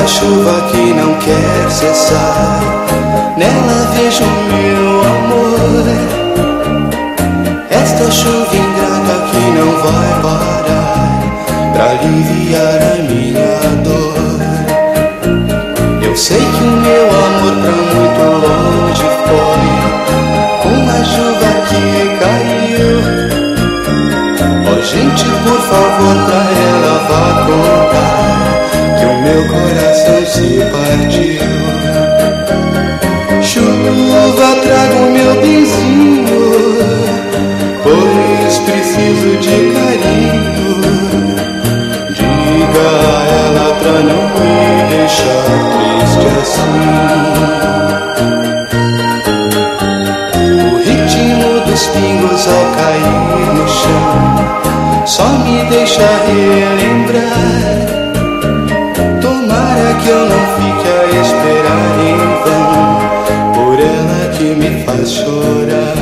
esta chuva que não quer cessar, nela vejo meu amor. Esta chuva ingrata que não vai parar pra aliviar a minha dor. Eu sei que o meu amor pra muito longe foi uma chuva que caiu. Ó gente, por favor, pra ela vá contar que o meu coração se partiu. Chuva, traga o meu benzinho, pois preciso de carinho. Diga a ela pra não me deixar triste assim. O ritmo dos pingos ao cair no chão só me deixa relembrar. Tomara que eu não fique a esperar em vão por ela que me faz chorar.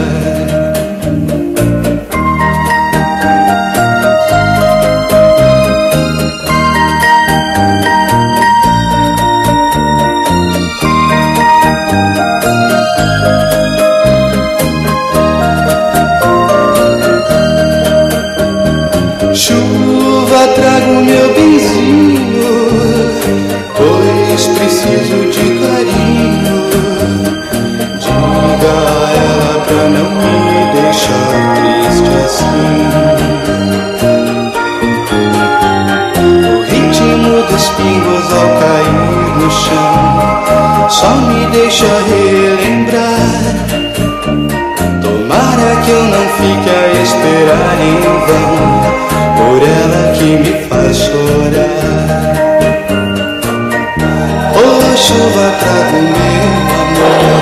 Chuva, traga o meu benzinho, pois preciso de carinho. Diga a ela pra não me deixar triste assim. O ritmo dos pingos ao cair no chão só me deixa relembrar. Tomara que eu não fique a esperar em vão por ela que me faz chorar. Oh, chuva, traga o meu amor.